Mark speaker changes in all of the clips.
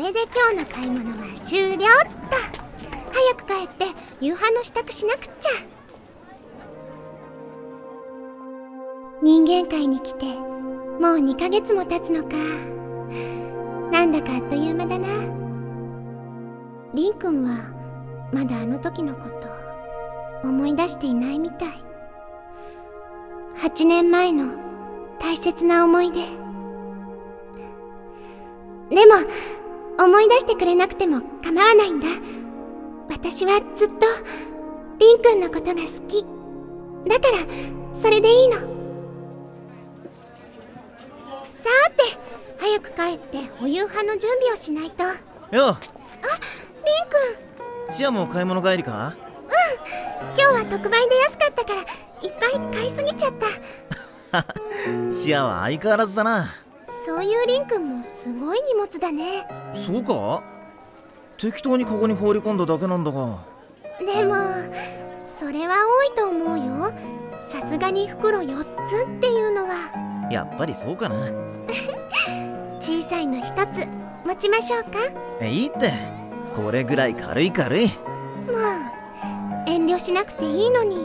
Speaker 1: れで今日の買い物は終了っと。早く帰って夕飯の支度しなくっちゃ。人間界に来てもう2ヶ月も経つのか。なんだかあっという間だな。りんくんはまだあの時のこと思い出していないみたい。8年前の大切な思い出。でも思い出してくれなくても構わないんだ。私はずっとりんくんのことが好きだから、それでいいの。さて早く帰ってお夕飯の準備をしないと。
Speaker 2: よう。
Speaker 1: りんくん。
Speaker 2: シアも買い物帰りか？
Speaker 1: 今日は特売で安かったからいっぱい買いすぎちゃった。
Speaker 2: シアは相変わらずだな。
Speaker 1: そういうりんくんもすごい荷物だね。
Speaker 2: そうか？適当にカゴに放り込んだだけなんだが。
Speaker 1: でもそれは多いと思うよ。さすがに袋4つっていうのは。
Speaker 2: やっぱりそうかな。
Speaker 1: 小さいの1つ持ちましょうか？
Speaker 2: いいって、これぐらい軽い。
Speaker 1: もう遠慮しなくていいのに。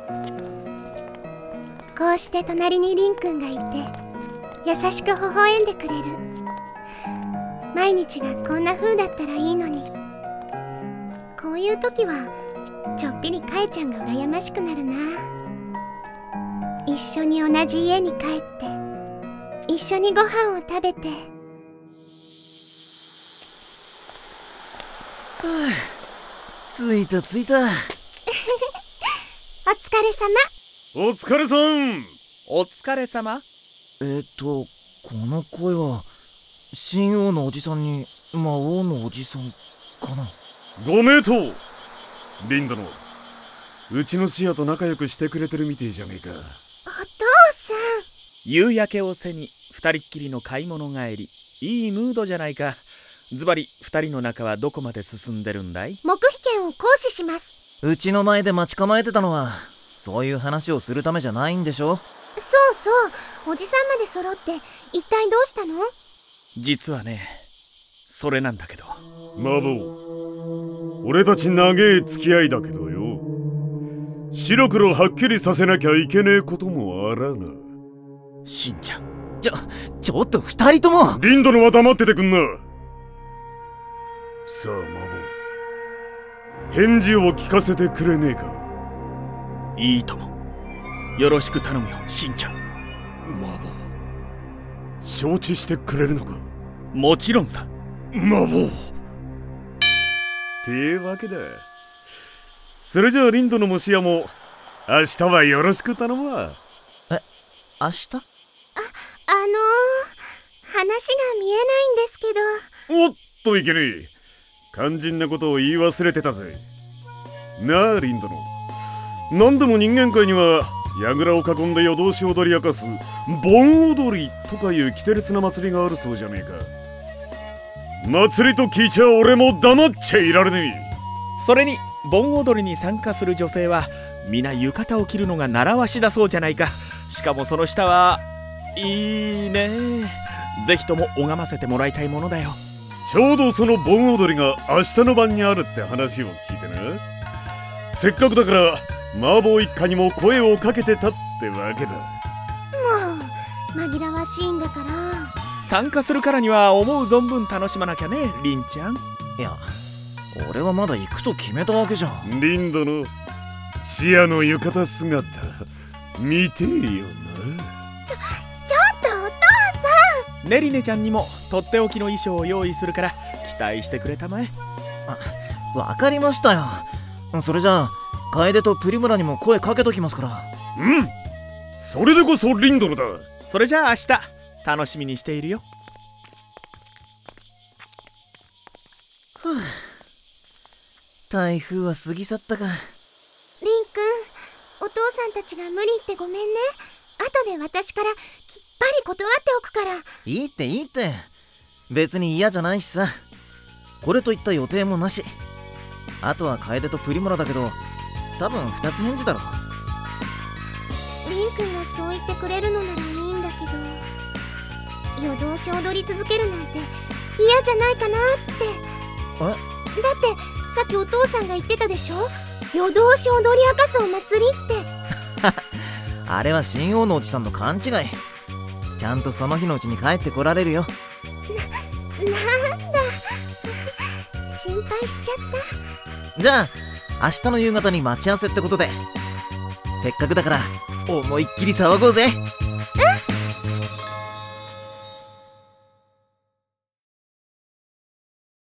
Speaker 1: こうして隣にりんくんがいて優しく微笑んでくれる。毎日がこんな風だったらいいのに。こういう時はちょっぴりかえちゃんが羨ましくなるな。一緒に同じ家に帰って一緒にご飯を食べて。
Speaker 2: 着いた。
Speaker 1: お疲れ様。
Speaker 3: お疲れさん。
Speaker 4: お疲れ様。
Speaker 2: この声は神王のおじさんに魔王のおじさんかな。
Speaker 3: ご名答。リンダのうちのシアと仲良くしてくれてるみてえじゃねえか。
Speaker 1: お父さん。
Speaker 4: 夕焼けを背に二人っきりの買い物帰り。いいムードじゃないか。ズバリ二人の仲はどこまで進んでるんだい？
Speaker 1: 黙秘権を行使します。
Speaker 2: うちの前で待ち構えてたのはそういう話をするためじゃないんでしょ？
Speaker 1: そうおじさんまで揃って一体どうしたの？
Speaker 4: 実はね、それなんだけど。
Speaker 3: マボ、俺たち長え付き合いだけどよ、白黒はっきりさせなきゃいけねえこともあらな。
Speaker 4: しんちゃん、
Speaker 2: ちょっと二人とも。
Speaker 3: リンドのは黙っててくんな。さあマボ、返事を聞かせてくれねえか？
Speaker 4: いいとも。よろしく頼むよ、しんちゃん。
Speaker 3: マボ、承知してくれるのか？
Speaker 4: もちろんさ。
Speaker 3: マボってわけだ。それじゃあリンドのもシアも明日はよろしく頼むわ。
Speaker 2: 明日？
Speaker 1: 話が見えないんですけど。
Speaker 3: おっといけねえ。肝心なことを言い忘れてたぜ。なあリンドの、何でも人間界には櫓を囲んで夜通し踊り明かす盆踊りとかいう奇烈な祭りがあるそうじゃねえか。祭りと聞いちゃ俺も黙っちゃいられねえ。
Speaker 4: それに盆踊りに参加する女性は皆浴衣を着るのが習わしだそうじゃないか。しかもその下はいいね。ぜひとも拝ませてもらいたいものだよ。
Speaker 3: ちょうどその盆踊りが明日の晩にあるって話を聞いてな。せっかくだから麻婆一家にも声をかけてたってわけだ。
Speaker 1: もう紛らわしいんだから。
Speaker 4: 参加するからには思う存分楽しまなきゃね、りんちゃん。
Speaker 2: いや、俺はまだ行くと決めたわけじゃん。
Speaker 3: リンドのシアの浴衣姿見てえよな。
Speaker 1: ちょっとお父さん。
Speaker 4: ねりねちゃんにもとっておきの衣装を用意するから期待してくれたまえ。
Speaker 2: わかりましたよ。それじゃあ楓とプリムラにも声かけときますから。
Speaker 3: うん、それでこそリンドのだ。
Speaker 4: それじゃあ明日楽しみにしているよ。
Speaker 2: 台風は過ぎ去ったか。
Speaker 1: りんくん、お父さんたちが無理言ってごめんね。後で私からきっぱり断っておくから。
Speaker 2: いいって別に嫌じゃないしさ。これといった予定もなし。あとは楓とプリムラだけど多分二つ返事だろ。
Speaker 1: りんくんがそう言ってくれるのならいいんだけど、夜通し踊り続けるなんて嫌じゃないかなって。
Speaker 2: え？
Speaker 1: だってさっきお父さんが言ってたでしょ、夜通し踊り明かすお祭りって。
Speaker 2: あれは新王のおじさんの勘違い。ちゃんとその日のうちに帰ってこられるよ。
Speaker 1: なんだ心配しちゃっ
Speaker 2: じゃあ明日の夕方に待ち合わせってことで、せっかくだから思いっきり騒ごうぜ。